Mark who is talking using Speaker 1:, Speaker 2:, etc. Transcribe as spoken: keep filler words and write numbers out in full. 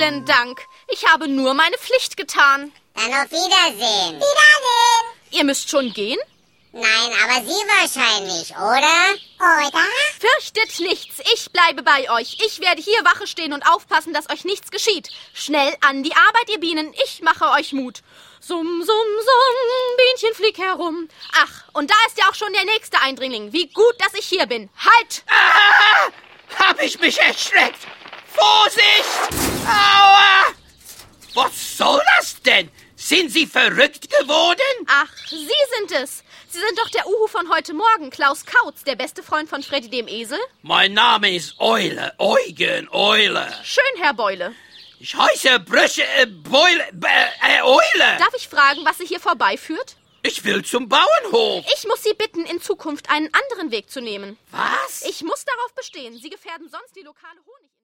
Speaker 1: Vielen Dank. Ich habe nur meine Pflicht getan.
Speaker 2: Dann auf Wiedersehen.
Speaker 3: Wiedersehen.
Speaker 1: Ihr müsst schon gehen?
Speaker 2: Nein, aber Sie wahrscheinlich, oder?
Speaker 3: Oder?
Speaker 1: Fürchtet nichts. Ich bleibe bei euch. Ich werde hier Wache stehen und aufpassen, dass euch nichts geschieht. Schnell an die Arbeit, ihr Bienen. Ich mache euch Mut. Summ, summ, summ, Bienchen, flieg herum. Ach, und da ist ja auch schon der nächste Eindringling. Wie gut, dass ich hier bin. Halt!
Speaker 4: Ah, hab ich mich erschreckt. Vorsicht! Aua! Was soll das denn? Sind Sie verrückt geworden?
Speaker 1: Ach, Sie sind es. Sie sind doch der Uhu von heute Morgen, Klaus Kautz, der beste Freund von Freddy dem Esel.
Speaker 4: Mein Name ist Eule, Eugen Eule.
Speaker 1: Schön, Herr Beule.
Speaker 4: Ich heiße Brösche, äh, Beule, äh, Eule.
Speaker 1: Darf ich fragen, was Sie hier vorbeiführt?
Speaker 4: Ich will zum Bauernhof.
Speaker 1: Ich muss Sie bitten, in Zukunft einen anderen Weg zu nehmen.
Speaker 4: Was?
Speaker 1: Ich muss darauf bestehen. Sie gefährden sonst die lokale Honig...